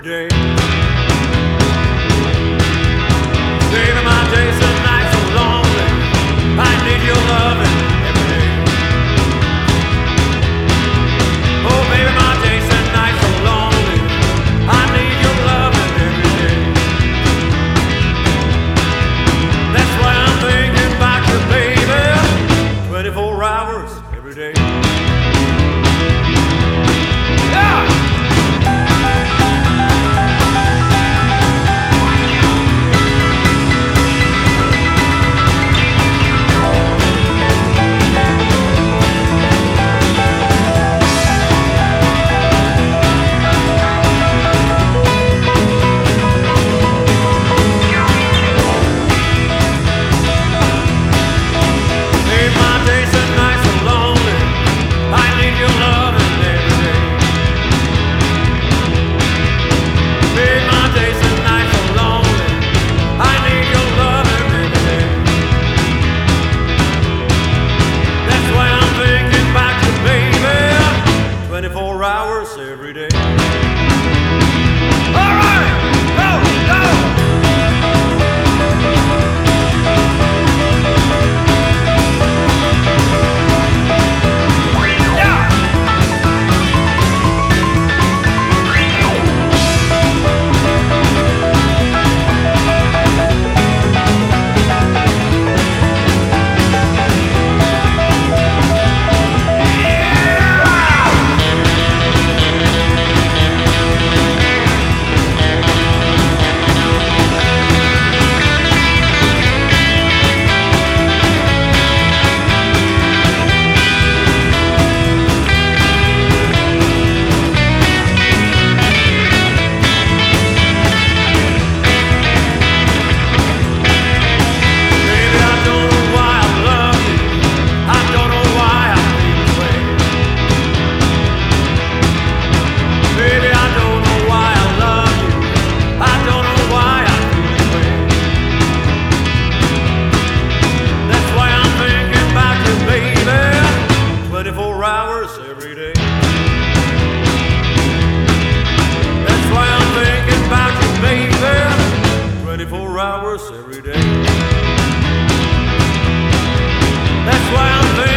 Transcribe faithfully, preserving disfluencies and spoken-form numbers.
day. Baby, my days and nights are lonely. I need your loving every day. Oh, baby, my days and nights are lonely. I need your loving every day. That's why I'm thinking about you, baby, twenty-four hours every day. Yeah! twenty-four hours every day. All right, go, go. Yeah. twenty-four hours every day. That's why I'm thinking about you, baby, twenty-four hours every day. That's why I'm thinking